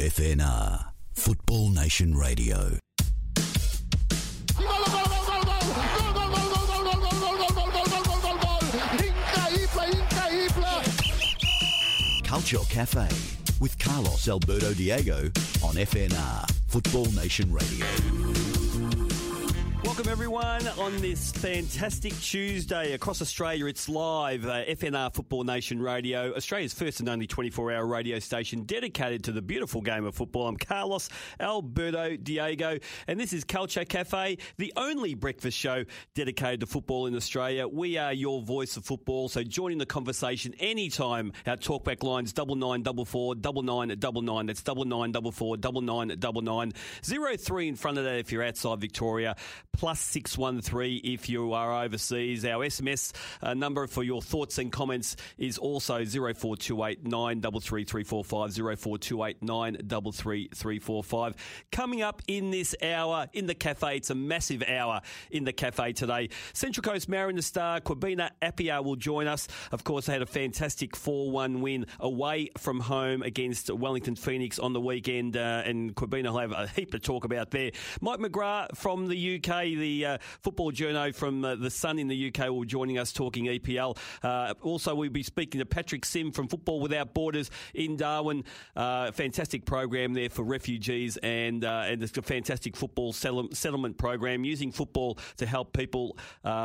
FNR, Football Nation Radio. Culture Cafe with Carlos Alberto Diego on FNR, Football Nation Radio. Welcome everyone on this fantastic Tuesday across Australia. It's live, FNR Football Nation Radio, Australia's first and only 24-hour radio station dedicated to the beautiful game of football. I'm Carlos Alberto Diego, and this is Culture Cafe, the only breakfast show dedicated to football in Australia. We are your voice of football, so join in the conversation anytime. Our talkback lines 9944 9999. That's 9944 9999. 03 in front of that if you're outside Victoria. Plus 613 if you are overseas. Our SMS number for your thoughts and comments is also 0428 933 345, 0428 933 345. Coming up in this hour in the cafe, it's a massive hour in the cafe today. Central Coast Mariners star Quabena Appiah will join us. Of course, they had a fantastic 4-1 win away from home against Wellington Phoenix on the weekend, and Quabena will have a heap to talk about there. Mike McGrath from the UK, the football journo from The Sun in the UK, will be joining us talking EPL. Also, we'll be speaking to Patrick Sim from Football Without Borders in Darwin. Fantastic program there for refugees, and it's a fantastic football settlement program using football to help people,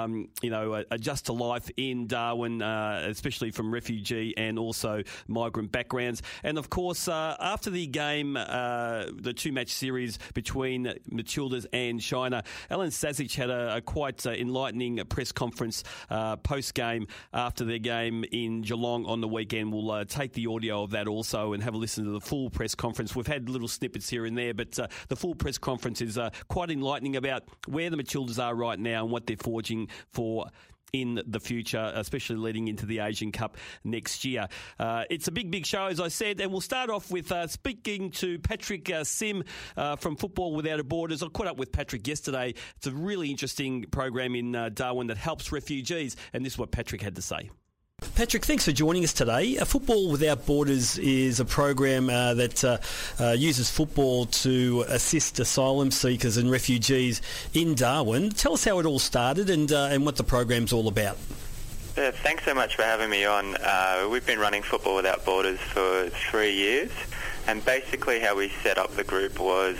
adjust to life in Darwin, especially from refugee and also migrant backgrounds. And of course, after the game, the two-match series between Matildas and China, Alan Sasic had a quite enlightening press conference post-game after their game in Geelong on the weekend. We'll take the audio of that also and have a listen to the full press conference. We've had little snippets here and there, but the full press conference is quite enlightening about where the Matildas are right now and what they're forging for in the future, especially leading into the Asian Cup next year. It's a big show, as I said, and we'll start off with speaking to Patrick Sim from Football Without Borders. I caught up with Patrick yesterday. It's a really interesting program in Darwin that helps refugees, and this is what Patrick had to say. Patrick, thanks for joining us today. Football Without Borders is a program that uses football to assist asylum seekers and refugees in Darwin. Tell us how it all started and what the program's all about. Thanks so much for having me on. We've been running Football Without Borders for 3 years, and basically how we set up the group was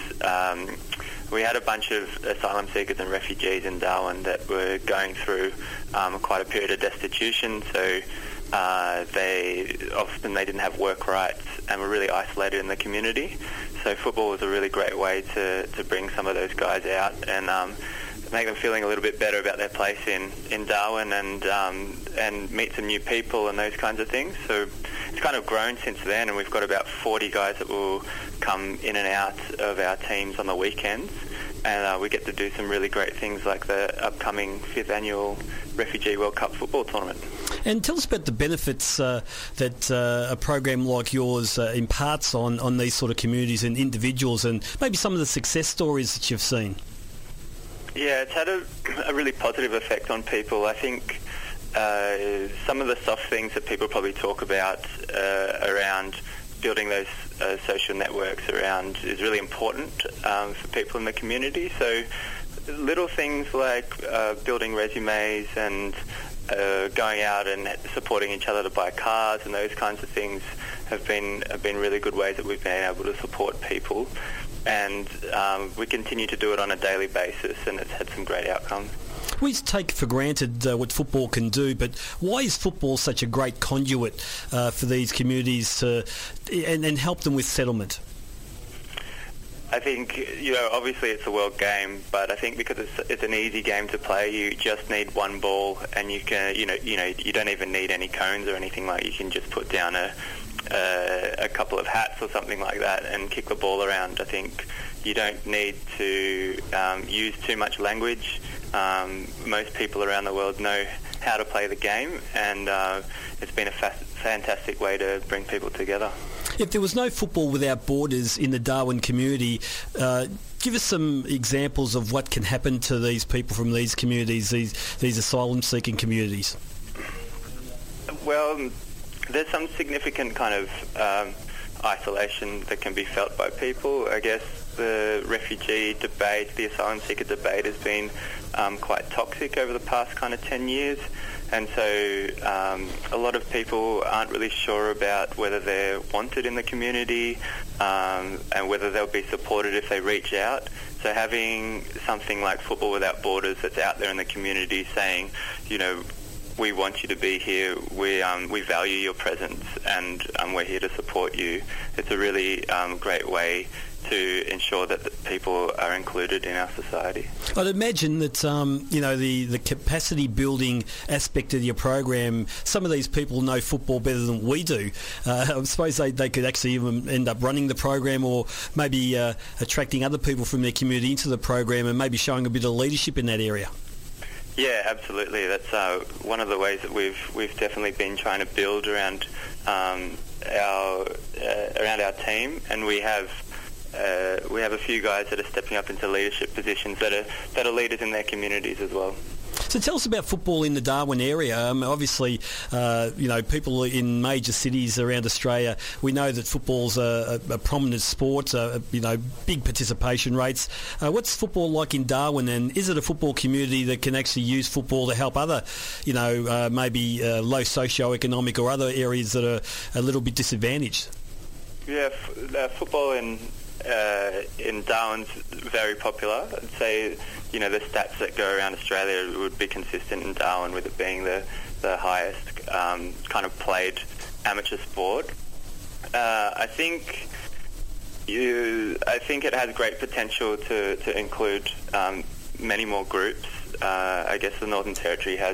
we had a bunch of asylum seekers and refugees in Darwin that were going through quite a period of destitution, so they didn't have work rights and were really isolated in the community. So football was a really great way to bring some of those guys out and make them feeling a little bit better about their place in Darwin and meet some new people and those kinds of things. So it's kind of grown since then, and we've got about 40 guys that will come in and out of our teams on the weekends, and we get to do some really great things like the upcoming 5th annual Refugee World Cup football tournament. And tell us about the benefits that a program like yours imparts on these sort of communities and individuals, and maybe some of the success stories that you've seen. Yeah, it's had a really positive effect on people. I think some of the soft things that people probably talk about around building those social networks around is really important for people in the community. So little things like building resumes and going out and supporting each other to buy cars and those kinds of things have been really good ways that we've been able to support people. And we continue to do it on a daily basis, and it's had some great outcomes. We take for granted what football can do, but why is football such a great conduit for these communities and help them with settlement? I think, obviously it's a world game, but I think because it's an easy game to play, you just need one ball, and you can, you don't even need any cones or anything like. You can just put down a couple of hats or something like that and kick the ball around. I think you don't need to use too much language. Most people around the world know how to play the game, and it's been a fantastic way to bring people together. If there was no Football Without Borders in the Darwin community, give us some examples of what can happen to these people from these communities, these asylum-seeking communities. Well, there's some significant kind of isolation that can be felt by people. I guess the refugee debate, the asylum seeker debate has been quite toxic over the past kind of 10 years. And so a lot of people aren't really sure about whether they're wanted in the community and whether they'll be supported if they reach out. So having something like Football Without Borders that's out there in the community saying, we want you to be here, we value your presence, and we're here to support you. It's a really great way to ensure that people are included in our society. I'd imagine that, the capacity building aspect of your program, some of these people know football better than we do. I suppose they could actually even end up running the program, or maybe attracting other people from their community into the program and maybe showing a bit of leadership in that area. Yeah, absolutely. That's one of the ways that we've definitely been trying to build around our team, and we have a few guys that are stepping up into leadership positions that are leaders in their communities as well. So tell us about football in the Darwin area. Obviously, people in major cities around Australia, we know that football's a prominent sport, big participation rates. What's football like in Darwin, and is it a football community that can actually use football to help other, maybe low socio-economic or other areas that are a little bit disadvantaged? Yeah, football in Darwin's very popular. I'd say, the stats that go around Australia would be consistent in Darwin with it being the highest kind of played amateur sport. I think it has great potential to include many more groups. I guess the Northern Territory has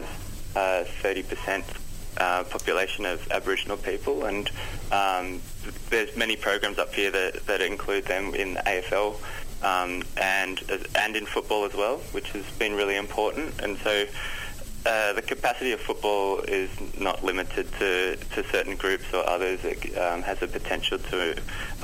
30% population of Aboriginal people, and there's many programs up here that include them in the AFL and in football as well, which has been really important. And so the capacity of football is not limited to certain groups or others. It has the potential to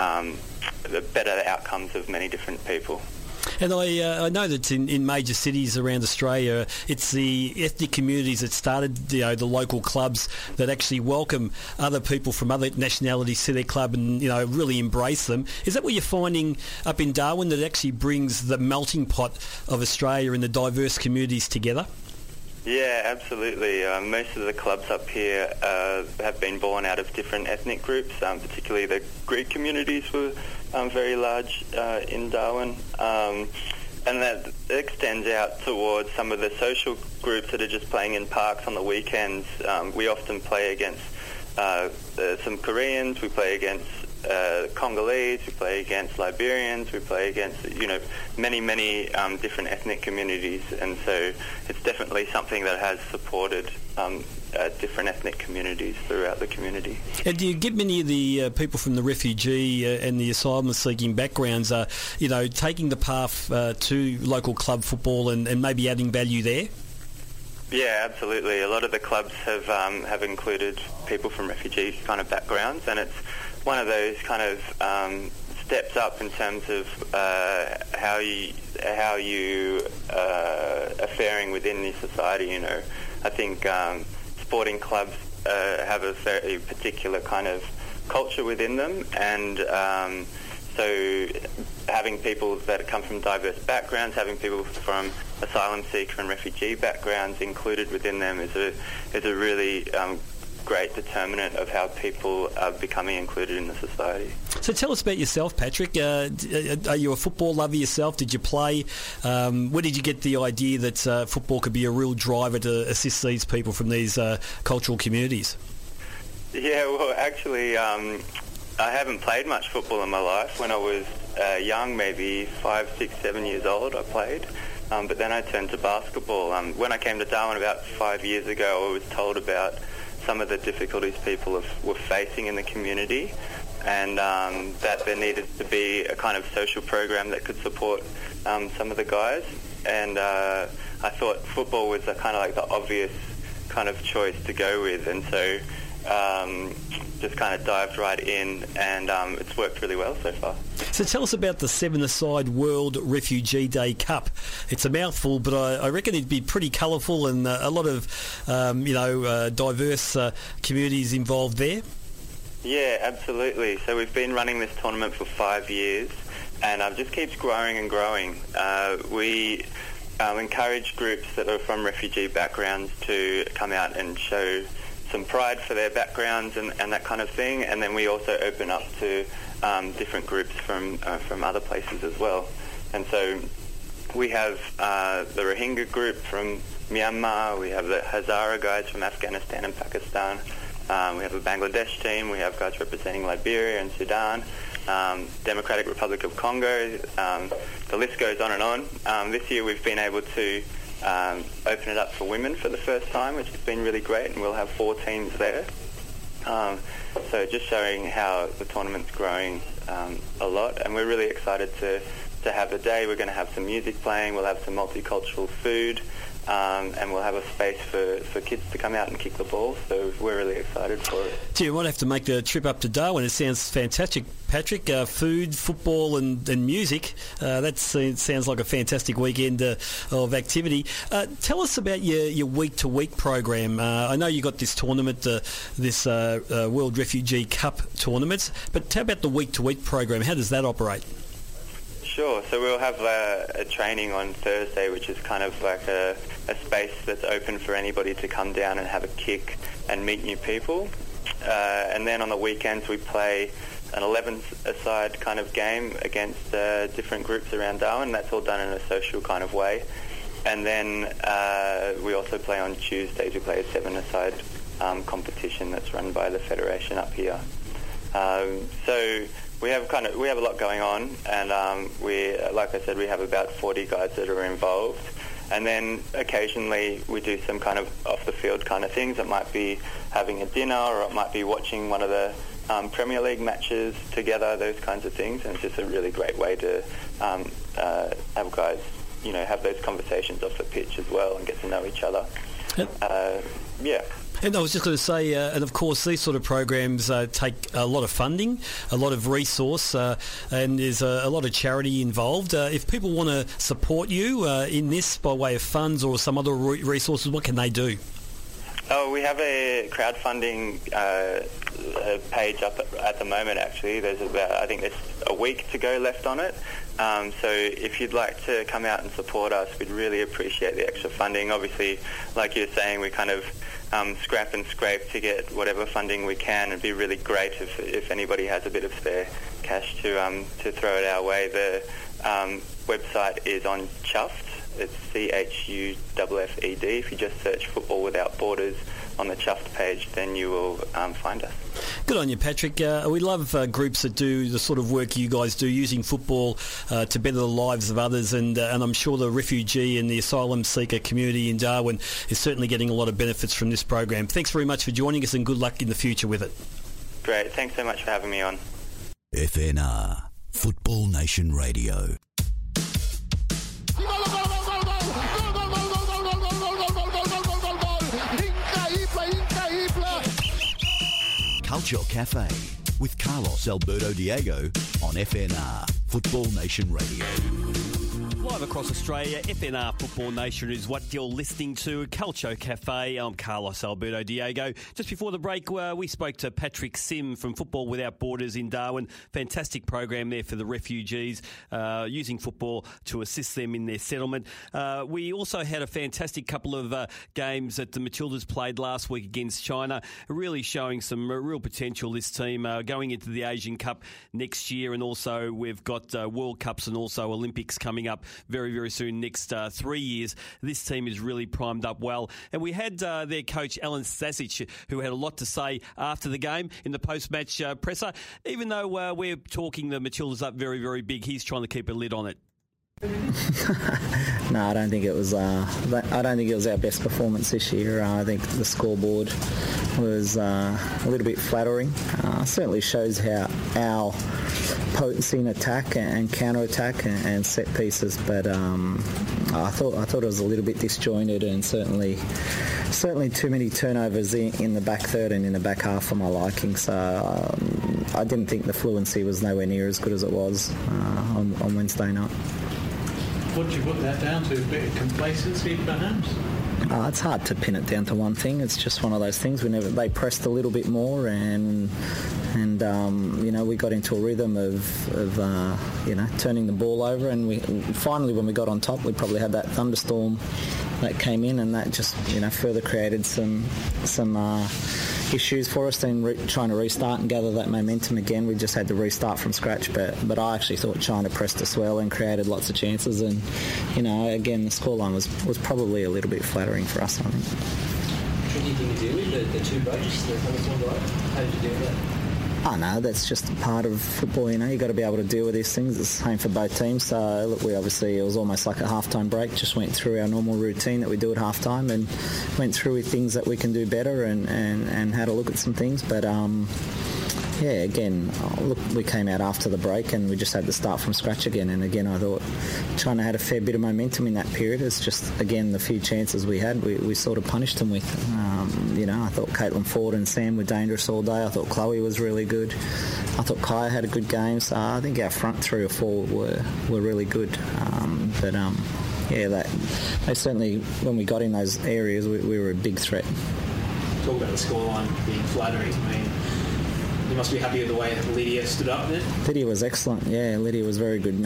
better the outcomes of many different people. And I know that in major cities around Australia, it's the ethnic communities that started, the local clubs that actually welcome other people from other nationalities to their club and, really embrace them. Is that what you're finding up in Darwin, that actually brings the melting pot of Australia and the diverse communities together? Yeah, absolutely. Most of the clubs up here have been born out of different ethnic groups, particularly the Greek communities were very large in Darwin. And that extends out towards some of the social groups that are just playing in parks on the weekends. We often play against some Koreans, we play against Congolese, we play against Liberians, we play against, many different ethnic communities, and so it's definitely something that has supported different ethnic communities throughout the community. And do you get many of the people from the refugee and the asylum-seeking backgrounds, taking the path to local club football and maybe adding value there? Yeah, absolutely. A lot of the clubs have included people from refugee kind of backgrounds, and it's one of those kind of steps up in terms of how you are faring within the society. I think sporting clubs have a very particular kind of culture within them, and so having people that come from diverse backgrounds, having people from asylum seeker and refugee backgrounds included within them is a really great determinant of how people are becoming included in the society. So tell us about yourself, Patrick. Are you a football lover yourself? Did you play? Where did you get the idea that football could be a real driver to assist these people from these cultural communities? Yeah, well, actually, I haven't played much football in my life. When I was young, maybe 5, 6, 7 years old, I played. But then I turned to basketball. When I came to Darwin about 5 years ago, I was told about some of the difficulties people were facing in the community, and that there needed to be a kind of social program that could support some of the guys. And I thought football was a kind of like the obvious kind of choice to go with, and so just kind of dived right in, and it's worked really well so far. So tell us about the seven-a-side World Refugee Day Cup. It's a mouthful, but I reckon it'd be pretty colourful and a lot of, diverse communities involved there. Yeah, absolutely. So we've been running this tournament for 5 years, and it just keeps growing and growing. We encourage groups that are from refugee backgrounds to come out and show some pride for their backgrounds and that kind of thing, and then we also open up to different groups from other places as well. And so we have the Rohingya group from Myanmar, we have the Hazara guys from Afghanistan and Pakistan, we have a Bangladesh team, we have guys representing Liberia and Sudan, Democratic Republic of Congo, the list goes on and on. This year we've been able to open it up for women for the first time, which has been really great, and we'll have 4 teams there. So just showing how the tournament's growing a lot, and we're really excited to have the day. We're going to have some music playing, we'll have some multicultural food, and we'll have a space for kids to come out and kick the ball, so we're really excited for it. Gee, you might have to make the trip up to Darwin. It sounds fantastic, Patrick. Food, football and music. That sounds like a fantastic weekend of activity. Tell us about your week-to-week program. I know you got this tournament, this World Refugee Cup tournament, but how about the week-to-week program? How does that operate? Sure. So we'll have a training on Thursday, which is kind of like a space that's open for anybody to come down and have a kick and meet new people. And then on the weekends we play an 11-a-side kind of game against different groups around Darwin. That's all done in a social kind of way. And then we also play on Tuesdays. We play a 7-a-side competition that's run by the Federation up here. So we have a lot going on, and like I said, we have about 40 guys that are involved. And then occasionally we do some kind of off-the-field kind of things. It might be having a dinner, or it might be watching one of the Premier League matches together, those kinds of things. And it's just a really great way to have guys, have those conversations off the pitch as well and get to know each other. Yeah. And I was just going to say, and of course, these sort of programs take a lot of funding, a lot of resource, and there's a lot of charity involved. If people want to support you in this by way of funds or some other resources, what can they do? Oh, we have a crowdfunding page up at the moment, actually. I think there's a week to go left on it. So if you'd like to come out and support us, we'd really appreciate the extra funding. Obviously, like you're saying, we kind of scrap and scrape to get whatever funding we can. It'd be really great if anybody has a bit of spare cash to throw it our way. The website is on Chuffed. It's CHUFFED. If you just search Football Without Borders on the Chuffed page, then you will find us. Good on you, Patrick. We love groups that do the sort of work you guys do, using football to better the lives of others, and I'm sure the refugee and the asylum seeker community in Darwin is certainly getting a lot of benefits from this program. Thanks very much for joining us, and good luck in the future with it. Great. Thanks so much for having me on. FNR, Football Nation Radio. Culture Cafe with Carlos Alberto Diego on FNR, Football Nation Radio. Live across Australia, FNR Football Nation is what you're listening to. Culture Cafe. I'm Carlos Alberto Diego. Just before the break, we spoke to Patrick Sim from Football Without Borders in Darwin. Fantastic program there for the refugees, using football to assist them in their settlement. We also had a fantastic couple of games that the Matildas played last week against China, really showing some real potential, this team, going into the Asian Cup next year. And also we've got World Cups and also Olympics coming up very, very soon, next 3 years. This team is really primed up well. And we had their coach, Alan Stasic, who had a lot to say after the game in the post-match presser. Even though we're talking the Matildas up very, very big, he's trying to keep a lid on it. No, I don't think it was. I don't think it was our best performance this year. I think the scoreboard was a little bit flattering. Certainly shows how our potency in attack and counter attack and set pieces. But I thought it was a little bit disjointed, and certainly too many turnovers in the back third and in the back half for my liking. So I didn't think the fluency was nowhere near as good as it was on Wednesday night. What do you put that down to? A bit of complacency, perhaps? It's hard to pin it down to one thing. It's just one of those things. They pressed a little bit more, and we got into a rhythm of turning the ball over, and we finally, when we got on top, we probably had that thunderstorm that came in, and that just further created some issues for us. Then trying to restart and gather that momentum again, we just had to restart from scratch. But I actually thought China pressed us well and created lots of chances, and again, the scoreline was probably a little bit flattering for us, I think. Tricky thing to deal with, the two breaks, the thunderstorm drive. How did you deal with that? Oh no, that's just part of football, You've got to be able to deal with these things. It's the same for both teams. So, look, it was almost like a half-time break. Just went through our normal routine that we do at half-time and went through with things that we can do better and had a look at some things. But, we came out after the break and we just had to start from scratch again. And again, I thought China had a fair bit of momentum in that period. It's just, again, the few chances we had, we sort of punished them with. I thought Caitlin Ford and Sam were dangerous all day. I thought Chloe was really good. I thought Kaya had a good game. So I think our front 3 or 4 were really good. They certainly, when we got in those areas, we were a big threat. Talk about the scoreline being flattering. I mean, you must be happy with the way that Lydia stood up there. Lydia was excellent. Yeah, Lydia was very good.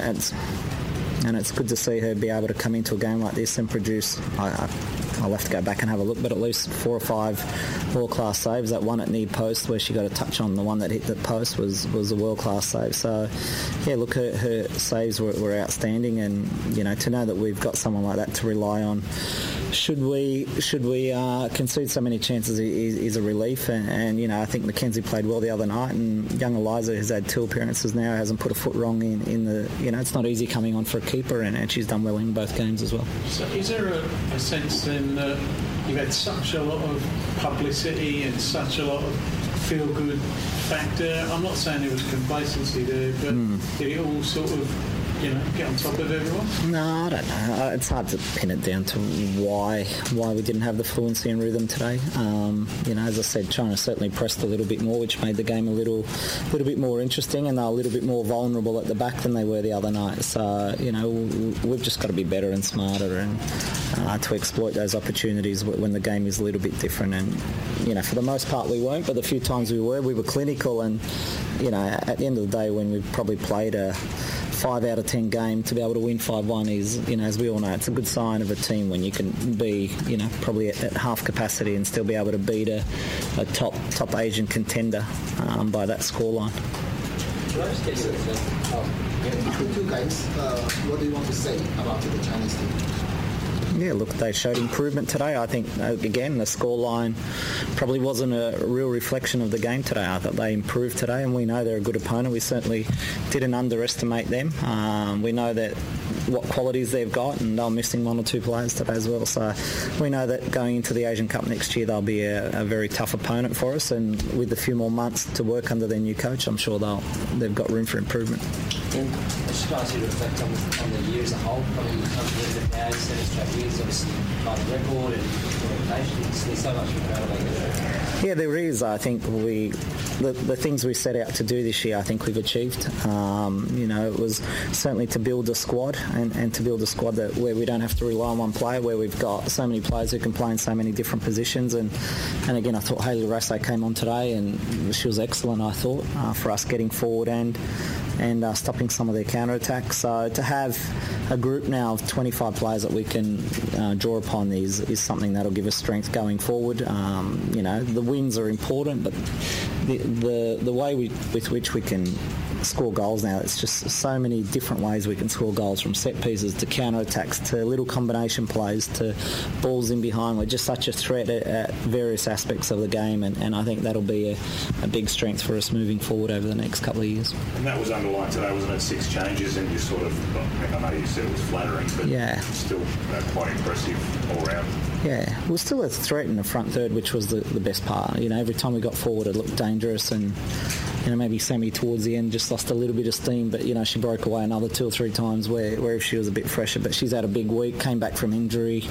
And it's good to see her be able to come into a game like this and produce. I'll have to go back and have a look, but at least 4 or 5 world-class saves. That one at near post where she got a touch on the one that hit the post was a world-class save. So, yeah, look, her saves were outstanding, and to know that we've got someone like that to rely on. Should we concede so many chances is a relief, and I think Mackenzie played well the other night, and young Eliza has had 2 appearances now, hasn't put a foot wrong in the it's not easy coming on for a keeper, and she's done well in both games as well. So is there a sense then that you've had such a lot of publicity and such a lot of feel-good factor? I'm not saying there was complacency there, but did it all sort of get on top of everyone? No, I don't know. It's hard to pin it down to why we didn't have the fluency and rhythm today. As I said, China certainly pressed a little bit more, which made the game a little bit more interesting, and they're a little bit more vulnerable at the back than they were the other night. So, we've just got to be better and smarter and to exploit those opportunities when the game is a little bit different. And, for the most part we weren't, but the few times we were clinical, and, at the end of the day, when we've probably played a 5 out of 10 game, to be able to win 5-1 is, as we all know, it's a good sign of a team when you can be, probably at half capacity and still be able to beat a top Asian contender by that scoreline. Can I just get you between 2 games, what do you want to say about the Chinese team? Yeah, look, they showed improvement today. I think, again, the scoreline probably wasn't a real reflection of the game today. I thought they improved today, and we know they're a good opponent. We certainly didn't underestimate them. We know that what qualities they've got, and they're missing 1 or 2 players today as well. So we know that going into the Asian Cup next year, they'll be a very tough opponent for us, and with a few more months to work under their new coach, I'm sure they've got room for improvement. I just ask you to reflect on the year as a whole. Probably you come to the end of it now, 7 straight years, obviously part of the record and reputation. There's so much to be proud of. Yeah, there is. I think the things we set out to do this year, I think we've achieved. It was certainly to build a squad and to build a squad where we don't have to rely on one player, where we've got so many players who can play in so many different positions. And again, I thought Hayley Rasso came on today, and she was excellent, I thought, for us getting forward and stopping some of their counter-attacks. So to have a group now of 25 players that we can draw upon is something that'll give us strength going forward. The wins are important, but the way with which we can score goals now, it's just so many different ways we can score goals, from set pieces to counter-attacks to little combination plays to balls in behind. We're just such a threat at various aspects of the game, and I think that'll be a big strength for us moving forward over the next couple of years. And that was underlined today, wasn't it? 6 changes, and you sort of, I know you said it was flattering, but yeah, still quite impressive all round. Yeah, we're still a threat in the front third, which was the best part. Every time we got forward, it looked dangerous, and maybe Sammy towards the end just lost a little bit of steam, but she broke away another 2 or 3 times where if she was a bit fresher. But she's had a big week, came back from injury.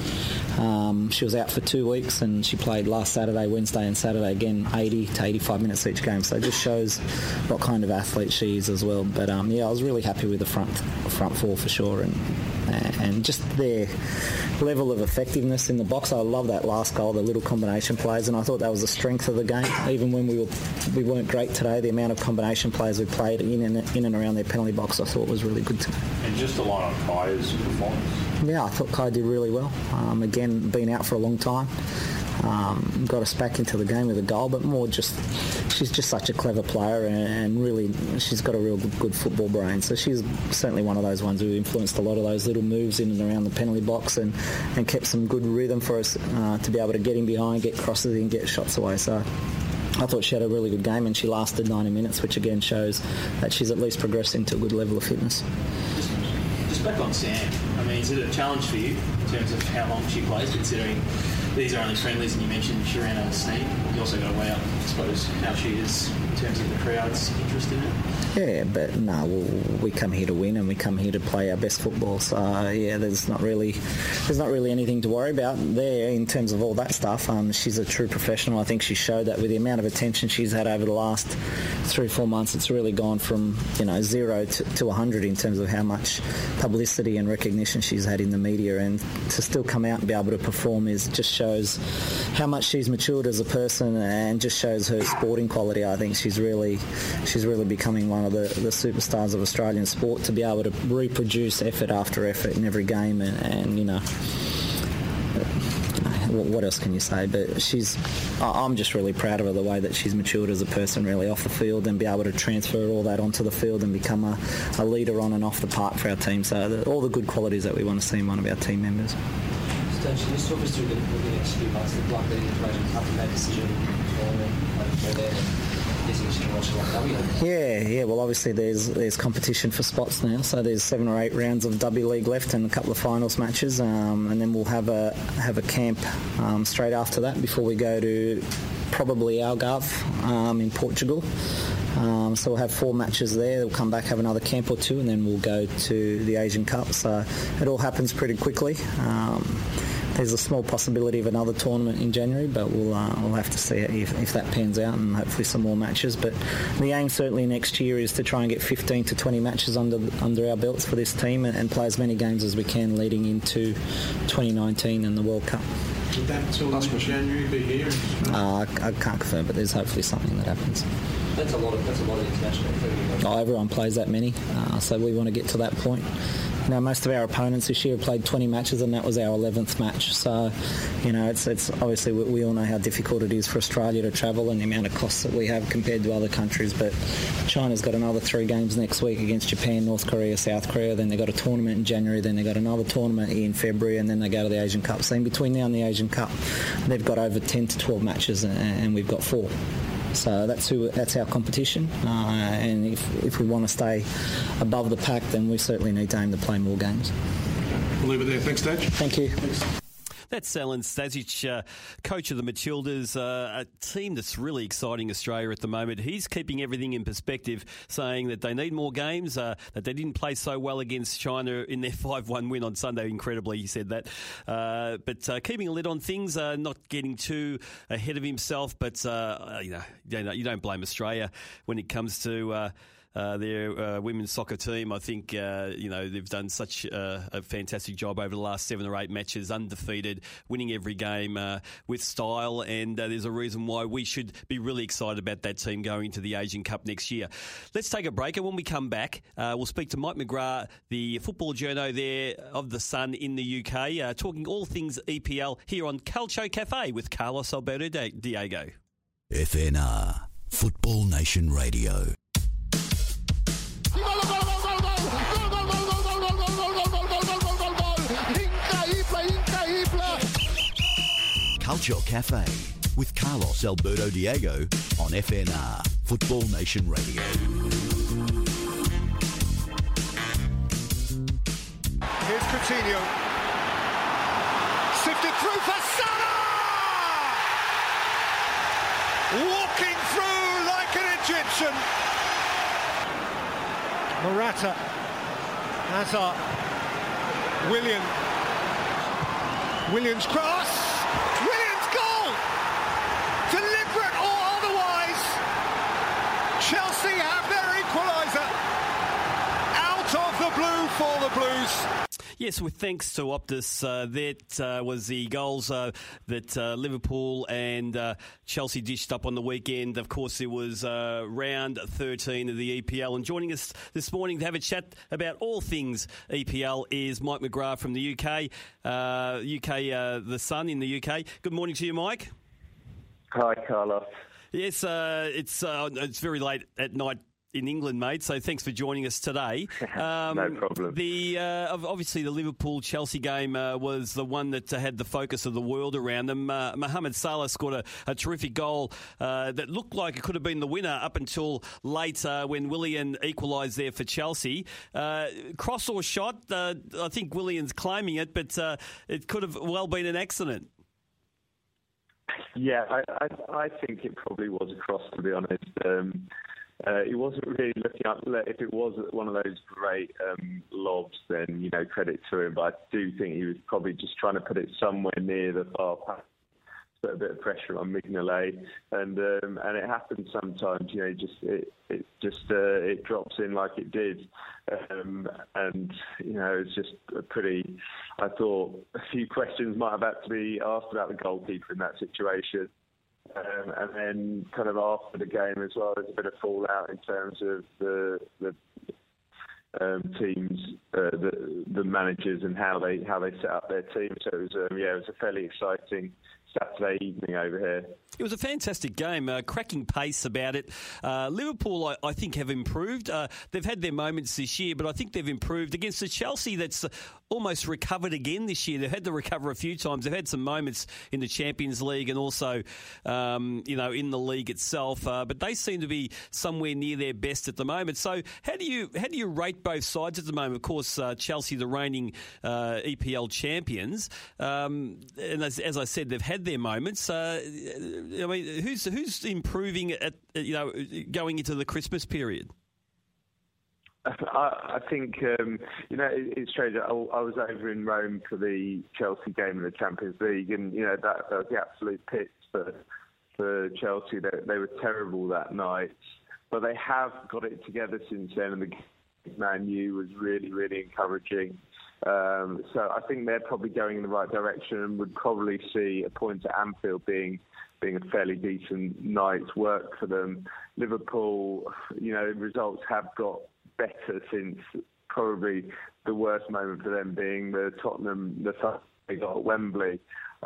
She was out for 2 weeks, and she played last Saturday, Wednesday and Saturday again, 80 to 85 minutes each game. So it just shows what kind of athlete she is as well. But I was really happy with the front 4 for sure, and and just their level of effectiveness in the box. I love that last goal, the little combination plays, and I thought that was the strength of the game. Even when we weren't great today, the amount of combination plays we played in and around their penalty box I thought was really good today. And just to line up Kai's performance? Yeah, I thought Kai did really well. Again, been out for a long time. Got us back into the game with a goal, but more just she's just such a clever player, and really she's got a real good football brain. So she's certainly one of those ones who influenced a lot of those little moves in and around the penalty box and kept some good rhythm for us to be able to get in behind, get crosses and get shots away. So I thought she had a really good game, and she lasted 90 minutes, which again shows that she's at least progressed into a good level of fitness. Just back on Sam, I mean, is it a challenge for you in terms of how long she plays, considering these are only friendlies, and you mentioned Sharana Sneed? You also got to weigh up, I suppose, how she is in terms of the crowd's interest in it. Yeah, but no, we come here to win, and we come here to play our best football. So there's not really anything to worry about there in terms of all that stuff. She's a true professional. I think she showed that with the amount of attention she's had over the last 3-4 months. It's really gone from 0 to 100 in terms of how much publicity and recognition she's had in the media, and to still come out and be able to perform just shows how much she's matured as a person, and just shows her sporting quality. I think she's really becoming one of the superstars of Australian sport, to be able to reproduce effort after effort in every game, and what else can you say? But I'm just really proud of her, the way that she's matured as a person, really, off the field, and be able to transfer all that onto the field and become a leader on and off the park for our team. So all the good qualities that we want to see in one of our team members. So just talk us through the next few months, the Black League Information Cup and that decision for there. Yeah. Well, obviously there's competition for spots now, so there's 7 or 8 rounds of W League left and a couple of finals matches, and then we'll have a camp straight after that before we go to probably Algarve in Portugal. So we'll have 4 matches there. We'll come back, have another camp or 2, and then we'll go to the Asian Cup. So it all happens pretty quickly. There's a small possibility of another tournament in January, but we'll have to see if that pans out, and hopefully some more matches. But the aim certainly next year is to try and get 15 to 20 matches under our belts for this team, and play as many games as we can leading into 2019 and the World Cup. Would that tournament in January be here? I can't confirm, but there's hopefully something that happens. That's a lot of international. Everyone plays that many, so we want to get to that point. Most of our opponents this year have played 20 matches, and that was our 11th match. So, it's obviously we all know how difficult it is for Australia to travel and the amount of costs that we have compared to other countries. But China's got another 3 games next week against Japan, North Korea, South Korea. Then they've got a tournament in January. Then they've got another tournament in February, and then they go to the Asian Cup. So in between now and the Asian Cup, they've got over 10 to 12 matches, and we've got 4. So that's our competition, and if we want to stay above the pack, then we certainly need to aim to play more games. We'll leave it there. Thanks, Dave. Thank you. That's Alen Stasic, coach of the Matildas, a team that's really exciting Australia at the moment. He's keeping everything in perspective, saying that they need more games, that they didn't play so well against China in their 5-1 win on Sunday. Incredibly, he said that. But keeping a lid on things, not getting too ahead of himself. But, you don't blame Australia when it comes to their women's soccer team. I think, they've done such a fantastic job over the last 7 or 8 matches, undefeated, winning every game with style, and there's a reason why we should be really excited about that team going to the Asian Cup next year. Let's take a break, and when we come back, we'll speak to Mike McGrath, the football journo there of The Sun in the UK, talking all things EPL here on Calcio Cafe with Carlos Alberto Diego. FNR, Football Nation Radio. Calcio Cafe with Carlos Alberto Diego on FNR, Football Nation Radio. Here's Coutinho. Sifted through for Salah! Walking through like an Egyptian. Morata. Hazard. Williams cross. Williams goal! Deliberate or otherwise. Chelsea have their equaliser. Out of the blue for the Blues. Yes, with thanks to Optus, that was the goals that Liverpool and Chelsea dished up on the weekend. Of course, it was round 13 of the EPL. And joining us this morning to have a chat about all things EPL is Mike McGrath from the UK, The Sun in the UK. Good morning to you, Mike. Hi, Carlos. Yes, it's very late at night in England, mate, so thanks for joining us today. No problem. Obviously, the Liverpool-Chelsea game was the one that had the focus of the world around them. Mohamed Salah scored a terrific goal that looked like it could have been the winner up until late when Willian equalised there for Chelsea. Cross or shot, I think Willian's claiming it, but it could have well been an accident. Yeah, I think it probably was a cross, to be honest. He wasn't really looking up. If it was one of those great lobs, then, credit to him. But I do think he was probably just trying to put it somewhere near the far post, put a bit of pressure on Mignolet, and it happens sometimes. It drops in like it did, it's just a pretty. I thought a few questions might have had to be asked about the goalkeeper in that situation. And then kind of after the game as well, there's a bit of fallout in terms of the teams, the managers and how they set up their team. So it was a fairly exciting Saturday evening over here. It was a fantastic game, cracking pace about it. Liverpool, I think, have improved. They've had their moments this year, but I think they've improved against the Chelsea that's almost recovered again this year. They've had to recover a few times. They've had some moments in the Champions League and also, in the league itself. But they seem to be somewhere near their best at the moment. So how do you rate both sides at the moment? Of course, Chelsea, the reigning EPL champions, and as I said, they've had their moments. Who's improving at going into the Christmas period? I think it's strange. I was over in Rome for the Chelsea game in the Champions League, and that was the absolute pits for Chelsea. They were terrible that night, but they have got it together since then, and the Man U was really, really encouraging. So I think they're probably going in the right direction, and would probably see a point at Anfield being a fairly decent night's work for them. Liverpool, results have got better since probably the worst moment for them being the Tottenham, the fight they got at Wembley.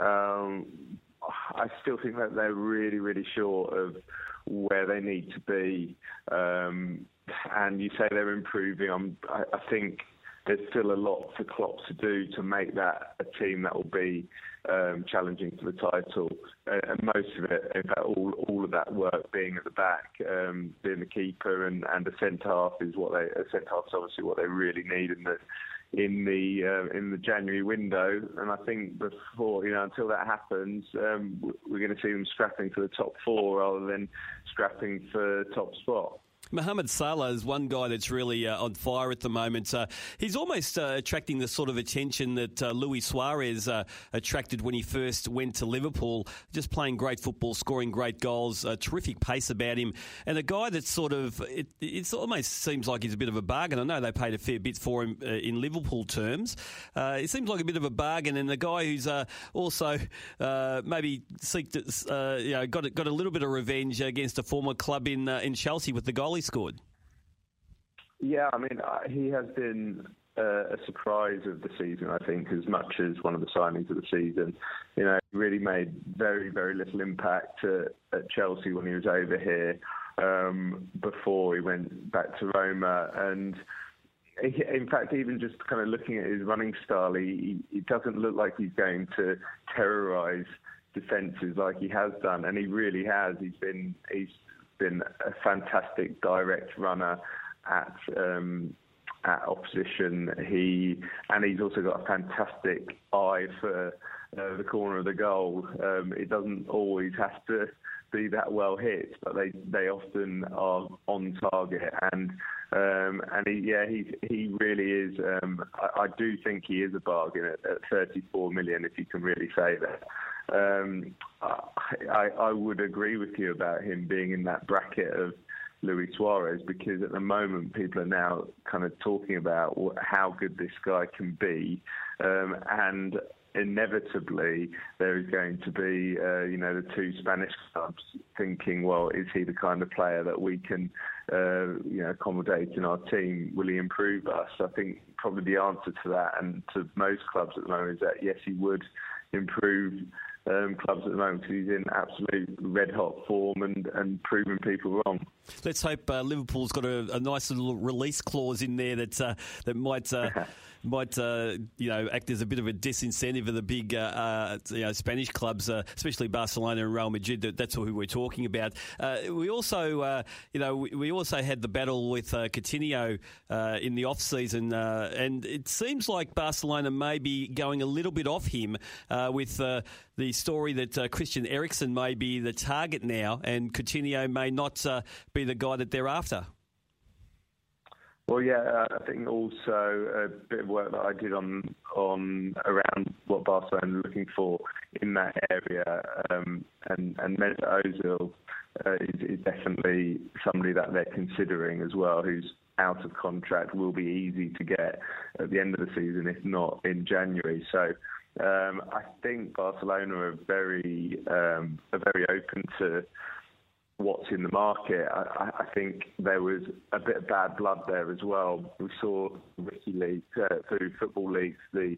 I still think that they're really, really short of where they need to be. And you say they're improving. I think there's still a lot for Klopp to do to make that a team that will be challenging for the title. And most of it, in fact, all of that work being at the back, being the keeper and the centre half is centre half's obviously what they really need in the January window. And I think before, until that happens, we're going to see them scrapping for the top four rather than scrapping for top spot. Mohamed Salah is one guy that's really on fire at the moment. He's almost attracting the sort of attention that Luis Suarez attracted when he first went to Liverpool. Just playing great football, scoring great goals, terrific pace about him. And a guy that's sort of, it almost seems like he's a bit of a bargain. I know they paid a fair bit for him in Liverpool terms. It seems like a bit of a bargain. And the guy who's also maybe got a little bit of revenge against a former club in Chelsea with the goal he scored. Yeah, he has been a surprise of the season, I think, as much as one of the signings of the season. He really made very, very little impact at Chelsea when he was over here before he went back to Roma. And in fact, even just kind of looking at his running style, he doesn't look like he's going to terrorise defences like he has done, and he really has. He's been a fantastic direct runner at opposition. He's also got a fantastic eye for the corner of the goal. It doesn't always have to be that well hit, but they often are on target. And he really is. I do think he is a bargain at 34 million, if you can really say that. I would agree with you about him being in that bracket of Luis Suarez, because at the moment people are now kind of talking about how good this guy can be, and inevitably there is going to be, the two Spanish clubs thinking, well, is he the kind of player that we can, accommodate in our team? Will he improve us? I think probably the answer to that, and to most clubs at the moment, is that yes, he would improve clubs at the moment, because he's in absolute red-hot form and proving people wrong. Let's hope Liverpool's got a nice little release clause in there that might act as a bit of a disincentive of the big Spanish clubs, especially Barcelona and Real Madrid. That's who we're talking about. We also had the battle with Coutinho in the off season, and it seems like Barcelona may be going a little bit off him with the story that Christian Eriksen may be the target now, and Coutinho may not be the guy that they're after. Well, yeah, I think also a bit of work that I did on around what Barcelona are looking for in that area, and Mesut Ozil is definitely somebody that they're considering as well, who's out of contract, will be easy to get at the end of the season, if not in January. So I think Barcelona are very open to what's in the market. I think there was a bit of bad blood there as well. We saw WikiLeaks through football leagues, the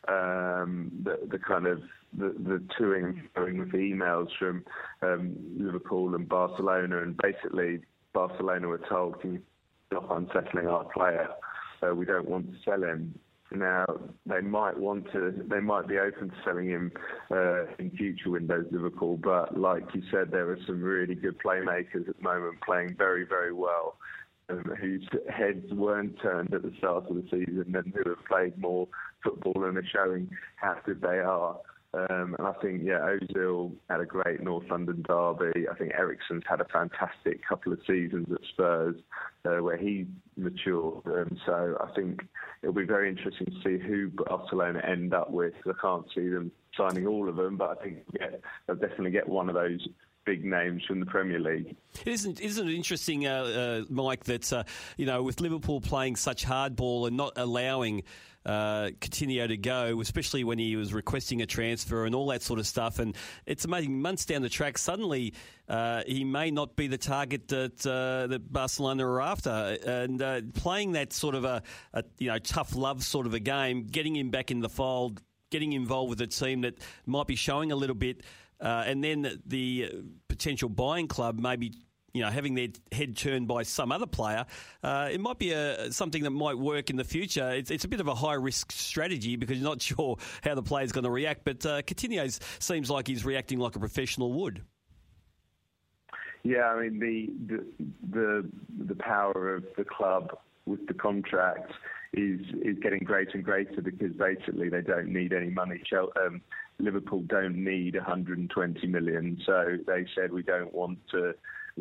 kind of the toing with emails from Liverpool and Barcelona, and basically Barcelona were told, "Can you stop unsettling our player? We don't want to sell him." Now they might be open to selling him in future windows, Liverpool. But like you said, there are some really good playmakers at the moment playing very, very well, whose heads weren't turned at the start of the season, and who have played more football and are showing how good they are. And I think, Ozil had a great North London derby. I think Eriksen's had a fantastic couple of seasons at Spurs where he matured. So I think it'll be very interesting to see who Barcelona end up with. I can't see them signing all of them, but I think they'll definitely get one of those big names from the Premier League. Isn't it interesting, Mike, that with Liverpool playing such hardball and not allowing Coutinho to go, especially when he was requesting a transfer and all that sort of stuff, and it's amazing, months down the track, suddenly he may not be the target that Barcelona are after, and playing that sort of a tough love sort of a game, getting him back in the fold, getting involved with a team that might be showing a little bit, and then the potential buying club maybe having their head turned by some other player, it might be something that might work in the future. It's a bit of a high-risk strategy because you're not sure how the player's going to react, but Coutinho seems like he's reacting like a professional would. Yeah, I mean, the power of the club with the contract is getting greater and greater, because basically they don't need any money. Liverpool don't need 120 million, so they said we don't want to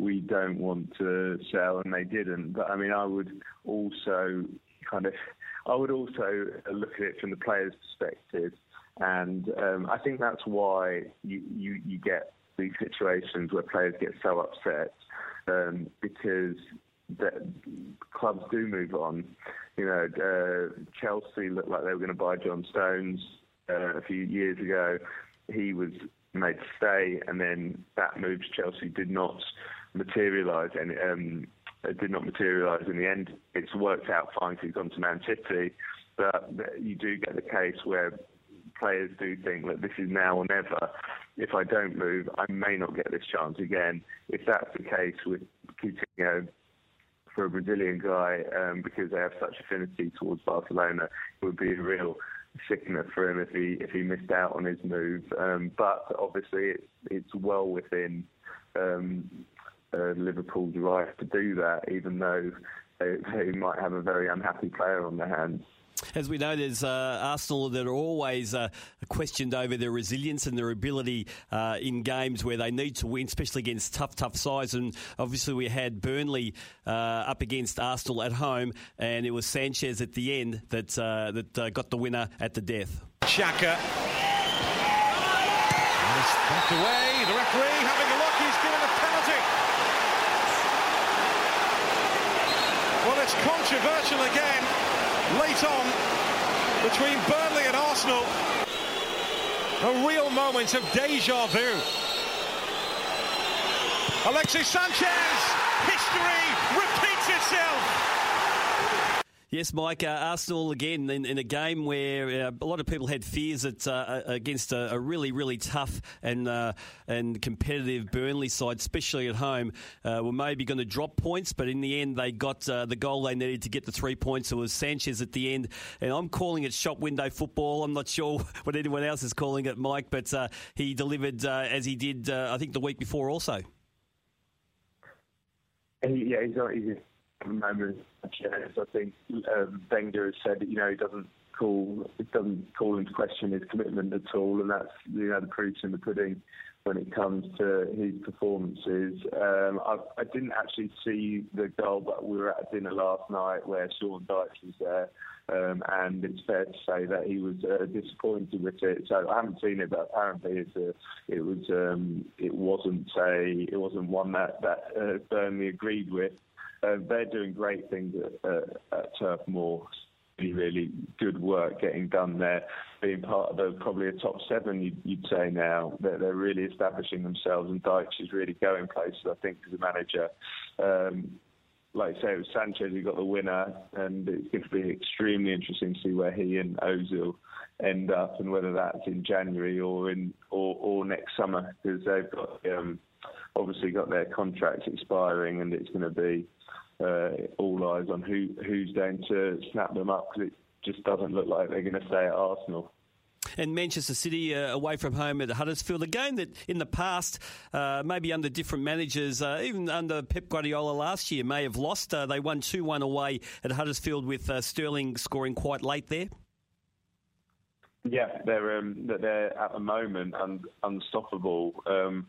sell, and they didn't. But I mean, I would also look at it from the player's perspective, and I think that's why you get these situations where players get so upset, because clubs do move on. Chelsea looked like they were going to buy John Stones a few years ago. He was made to stay, and then that move to Chelsea did not materialise, and it did not materialise in the end. It's worked out fine because he's gone to Man City, but you do get the case where players do think that this is now or never. If I don't move, I may not get this chance again. If that's the case with Coutinho, for a Brazilian guy, because they have such affinity towards Barcelona, it would be a real sickener for him if he missed out on his move. But obviously, it's well within Liverpool's right to do that, even though they might have a very unhappy player on their hands. As we know, there's Arsenal that are always questioned over their resilience and their ability in games where they need to win, especially against tough sides. And obviously we had Burnley up against Arsenal at home, and it was Sanchez at the end that got the winner at the death. Xhaka. It's back away. The referee having a look. He's given a penalty. controversial again late on between Burnley and Arsenal. A real moment of deja vu. Alexis Sanchez, history repeats itself. Yes, Mike, Arsenal again in a game where a lot of people had fears that against a really, really tough and competitive Burnley side, especially at home, were maybe going to drop points, but in the end they got the goal they needed to get the 3 points. It was Sanchez at the end, and I'm calling it shop window football. I'm not sure what anyone else is calling it, Mike, but he delivered as he did, I think, the week before also. He's at the moment. I think Wenger has said that, he doesn't call into question his commitment at all, and that's the proof's in the pudding when it comes to his performances. I didn't actually see the goal, but we were at dinner last night where Sean Dyche was there, and it's fair to say that he was disappointed with it. So I haven't seen it, but apparently it wasn't one that Burnley agreed with. They're doing great things at Turf Moor. Really good work getting done there. Being part of probably a top 7, you'd say now. They're really establishing themselves, and Dyche is really going places, I think, as a manager. Like I say, it was Sanchez who got the winner, and it's going to be extremely interesting to see where he and Ozil end up, and whether that's in January or next summer, because they've got obviously got their contracts expiring, and it's going to be all eyes on who's going to snap them up, because it just doesn't look like they're going to stay at Arsenal. And Manchester City away from home at Huddersfield, a game that in the past, maybe under different managers, even under Pep Guardiola last year, may have lost. They won 2-1 away at Huddersfield with Sterling scoring quite late there. Yeah, they're at the moment unstoppable.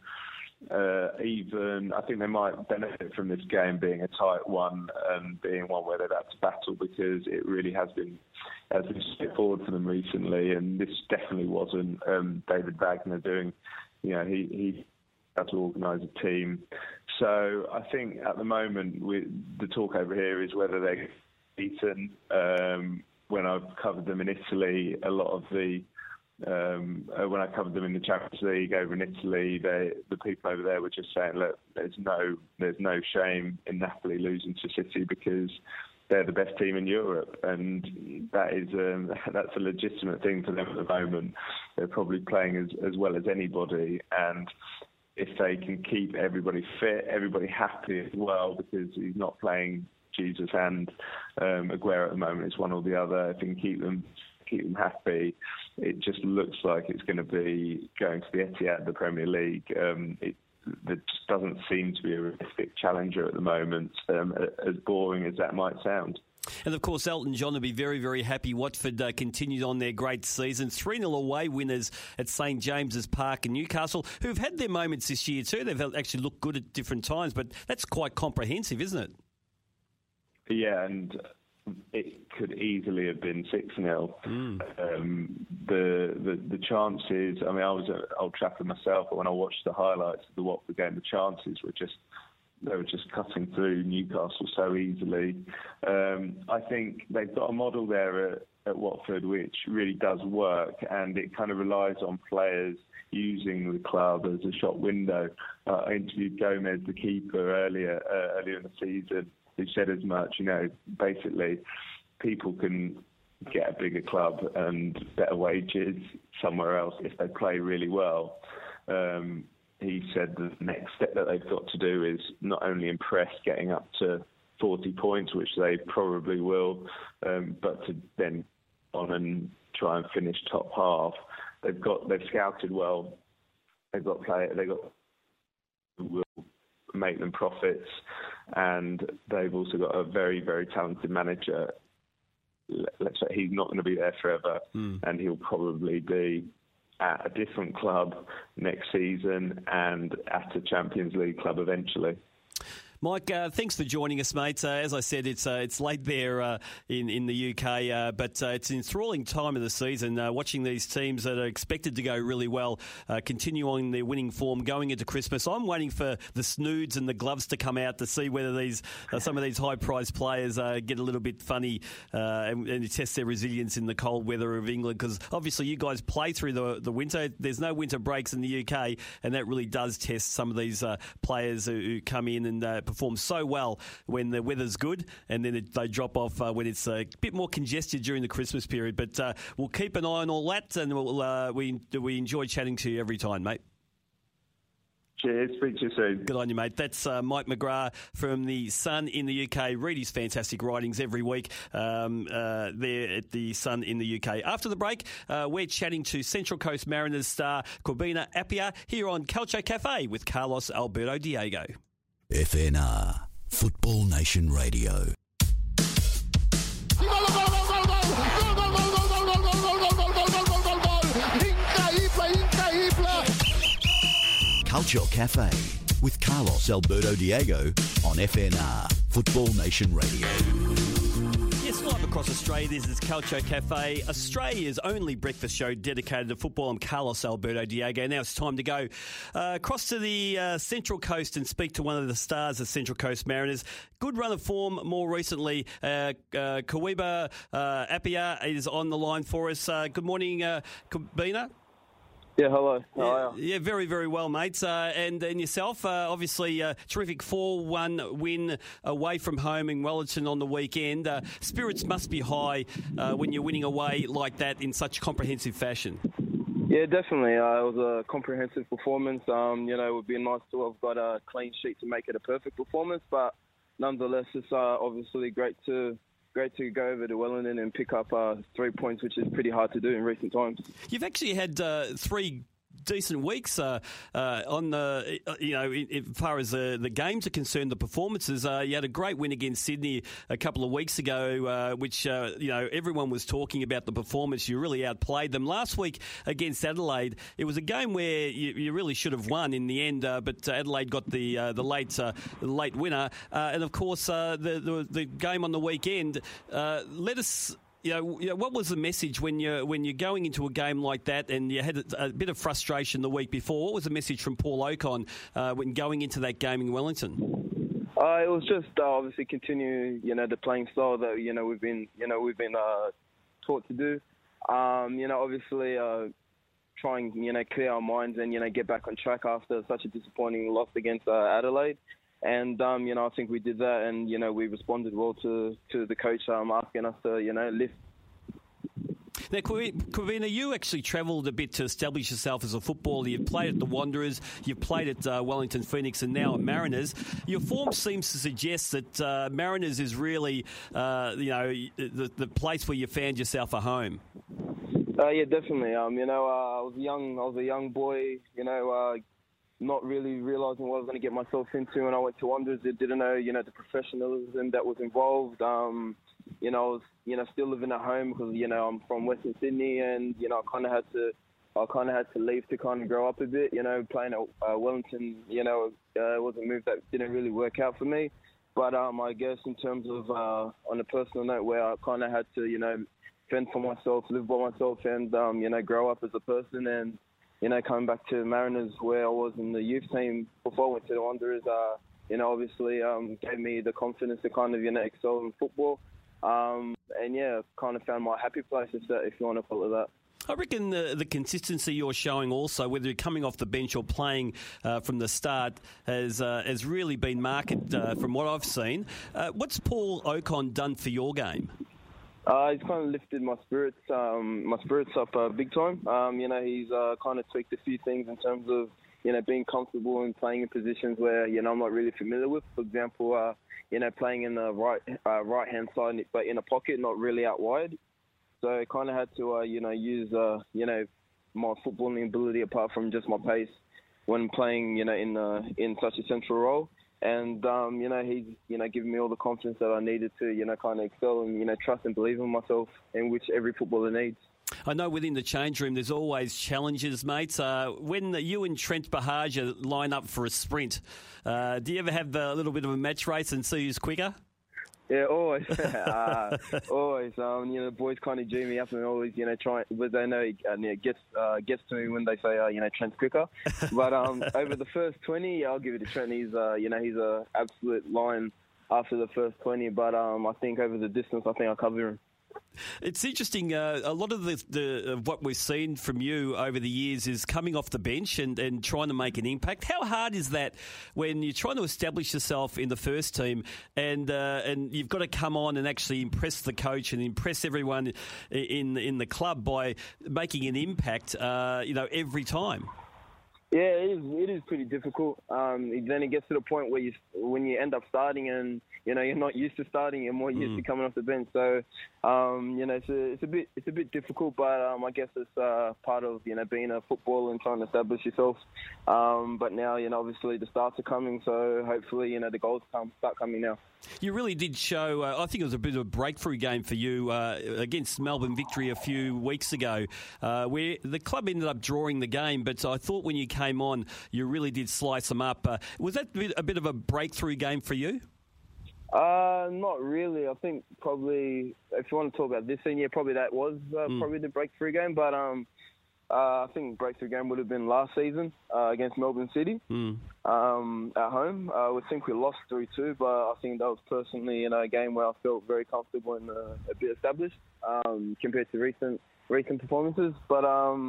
Even I think they might benefit from this game being a tight one and being one where they've had to battle, because it really has been straightforward for them recently, and this definitely wasn't David Wagner doing. He had to organise a team. So I think at the moment the talk over here is whether they're beaten. When I've covered them in Italy, a lot of when I covered them in the Champions League over in Italy, the people over there were just saying, look, there's no shame in Napoli losing to City, because they're the best team in Europe, and that's a legitimate thing for them at the moment. They're probably playing as well as anybody, and if they can keep everybody fit, everybody happy as well, because he's not playing Jesus and Aguero at the moment, it's one or the other. If he can keep them happy, it just looks like it's going to be going to the Etihad, the Premier League. There just doesn't seem to be a realistic challenger at the moment, as boring as that might sound. And of course, Elton John will be very, very happy. Watford continued on their great season. 3-0 away winners at St James's Park in Newcastle, who've had their moments this year too. They've actually looked good at different times, but that's quite comprehensive, isn't it? Yeah, and it could easily have been 6-0. The chances, I mean, I was at Old Trafford myself, but when I watched the highlights of the Watford game, the chances were just cutting through Newcastle so easily. I think they've got a model there at Watford which really does work, and it kind of relies on players using the club as a shop window. I interviewed Gomez, the keeper, earlier in the season, who said as much. Basically, people can get a bigger club and better wages somewhere else if they play really well. He said the next step that they've got to do is not only impress getting up to 40 points, which they probably will, but to then on and try and finish top half. They've scouted well. They've got players. Who will make them profits, and they've also got a very, very talented manager. Let's say he's not going to be there forever, and he'll probably be at a different club next season and at a Champions League club eventually. Mike, thanks for joining us, mate. As I said, it's late there in the UK, but it's an enthralling time of the season. Watching these teams that are expected to go really well, continue on their winning form going into Christmas. I'm waiting for the snoods and the gloves to come out to see whether these some of these high-priced players get a little bit funny and test their resilience in the cold weather of England. Because obviously, you guys play through the winter. There's no winter breaks in the UK, and that really does test some of these players who come in and perform so well when the weather's good, and then they drop off when it's a bit more congested during the Christmas period. But we'll keep an eye on all that, and we enjoy chatting to you every time, mate. Cheers. Speak to you soon. Good on you, mate. That's Mike McGrath from The Sun in the UK. Read his fantastic writings every week there at The Sun in the UK. After the break, we're chatting to Central Coast Mariners star Corbina Appiah here on Calcio Cafe with Carlos Alberto Diego. FNR, Football Nation Radio. Calcio Cafe with Carlos Alberto Diego on FNR, Football Nation Radio. Yes, live across Australia, this is Calcio Cafe, Australia's only breakfast show dedicated to football. I'm Carlos Alberto Diego. Now it's time to go across to the Central Coast and speak to one of the stars of Central Coast Mariners. Good run of form more recently. Corbina Appiah is on the line for us. Good morning, Corbina. Yeah, hello. How are you? Yeah, very, very well, mates. And yourself, obviously, terrific 4-1 win away from home in Wellington on the weekend. Spirits must be high when you're winning away like that in such comprehensive fashion. Yeah, definitely. It was a comprehensive performance. It would be nice to have got a clean sheet to make it a perfect performance, but nonetheless, it's obviously great to go over to Wellington and pick up 3 points, which is pretty hard to do in recent times. You've actually had 3 decent weeks on the, as far as the games are concerned, the performances. You had a great win against Sydney a couple of weeks ago, which, everyone was talking about the performance. You really outplayed them. Last week against Adelaide, it was a game where you really should have won in the end, but Adelaide got the late winner. And, of course, the game on the weekend. Let us... what was the message when you're going into a game like that and you had a bit of frustration the week before? What was the message from Paul Okon when going into that game in Wellington? It was just obviously continue, the playing style that we've been taught to do. Obviously try and clear our minds and get back on track after such a disappointing loss against Adelaide. And, I think we did that and, we responded well to the coach asking us to, lift. Now, Corbina, you actually travelled a bit to establish yourself as a footballer. You've played at the Wanderers, you've played at Wellington Phoenix and now at Mariners. Your form seems to suggest that Mariners is really, the place where you found yourself a home. Yeah, definitely. I was a young boy, not really realising what I was going to get myself into when I went to Wanderers. I didn't know, the professionalism that was involved. I was, still living at home because, I'm from Western Sydney and, I kind of had to leave to kind of grow up a bit. Playing at Wellington, was a move that didn't really work out for me. But I guess in terms of on a personal note where I kind of had to, fend for myself, live by myself and, grow up as a person and, coming back to Mariners where I was in the youth team before I went to the Wanderers, obviously gave me the confidence to kind of, excel in football. Kind of found my happy place, if you want to call it that. I reckon the consistency you're showing also, whether you're coming off the bench or playing from the start, has really been marked from what I've seen. What's Paul Okon done for your game? He's kind of lifted my spirits up big time. He's kind of tweaked a few things in terms of, being comfortable and playing in positions where, I'm not really familiar with. For example, playing in the right-hand side, but in a pocket, not really out wide. So I kind of had to, use, my footballing ability apart from just my pace when playing, in such a central role. And, he's, given me all the confidence that I needed to, kind of excel and, trust and believe in myself, in which every footballer needs. I know within the change room there's always challenges, mate. When you and Trent Bahagia line up for a sprint, do you ever have a little bit of a match race and see who's quicker? Yeah, always. Always. The boys kind of G me up and always, try, but they know it gets to me when they say, Trent's quicker. But over the first 20, I'll give it to Trent. He's a absolute lion after the first 20. But I think over the distance, I think I'll cover him. It's interesting. A lot of the what we've seen from you over the years is coming off the bench and trying to make an impact. How hard is that when you're trying to establish yourself in the first team and you've got to come on and actually impress the coach and impress everyone in the club by making an impact? Every time. Yeah, it is pretty difficult. Then it gets to the point where when you end up starting and you're not used to starting, you're more used to coming off the bench. So it's a bit difficult, but I guess it's part of being a footballer and trying to establish yourself. But now obviously the starts are coming, so hopefully the goals start coming now. You really did show, I think it was a bit of a breakthrough game for you against Melbourne Victory a few weeks ago, where the club ended up drawing the game, but I thought when you came on, you really did slice them up. Was that a bit of a breakthrough game for you? Not really. I think probably, if you want to talk about this thing, probably that was probably the breakthrough game, but I think breakthrough game would have been last season against Melbourne City at home. I think we lost 3-2, but I think that was personally a game where I felt very comfortable and a bit established compared to recent performances. But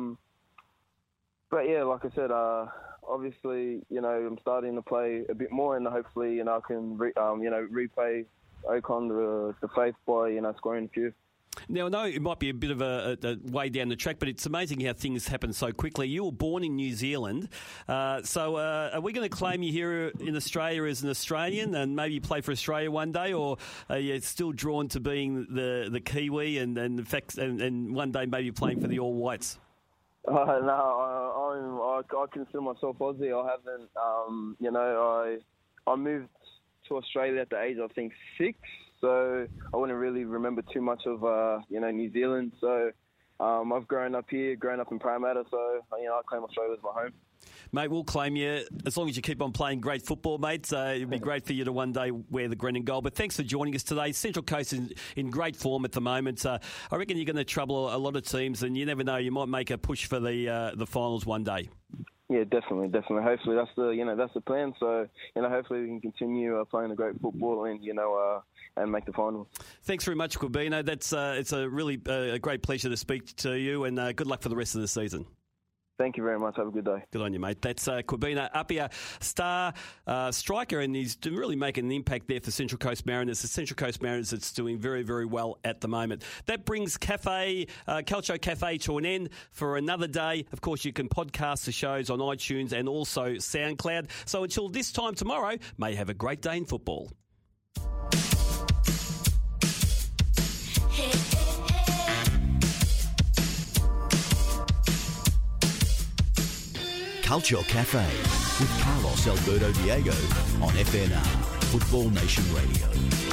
yeah, like I said, obviously I'm starting to play a bit more, and hopefully I can repay Ocon the faith by scoring a few. Now, I know it might be a bit of a way down the track, but it's amazing how things happen so quickly. You were born in New Zealand, so are we going to claim you here in Australia as an Australian and maybe play for Australia one day, or are you still drawn to being the Kiwi and one day maybe playing for the All Whites? No, I consider myself Aussie. I haven't, I moved to Australia at the age of, I think, 6. So I wouldn't really remember too much of, New Zealand. So I've grown up here, grown up in Parramatta. So, I claim Australia as my home. Mate, we'll claim you as long as you keep on playing great football, mate. It'd be great for you to one day wear the green and gold. But thanks for joining us today. Central Coast is in great form at the moment. I reckon you're going to trouble a lot of teams, and you never know, you might make a push for the finals one day. Yeah, definitely. Hopefully that's the plan. So, hopefully we can continue playing the great football and make the finals. Thanks very much, Quabino. It's a really great pleasure to speak to you, and good luck for the rest of the season. Thank you very much. Have a good day. Good on you, mate. That's Quabino Appiah, star striker, and he's really making an impact there for Central Coast Mariners. The Central Coast Mariners that's doing very, very well at the moment. That brings Calcio Cafe to an end for another day. Of course, you can podcast the shows on iTunes and also SoundCloud. So until this time tomorrow, may have a great day in football. Culture Cafe with Carlos Alberto Diego on FNR, Football Nation Radio.